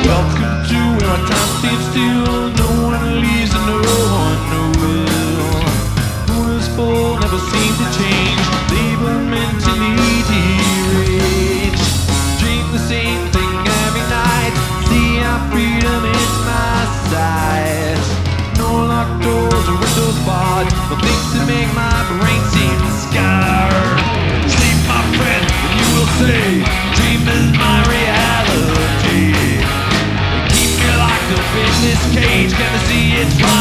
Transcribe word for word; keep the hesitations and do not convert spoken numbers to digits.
Welcome to where our time stands still. No one leaves and no one will. Who is full never seem to change.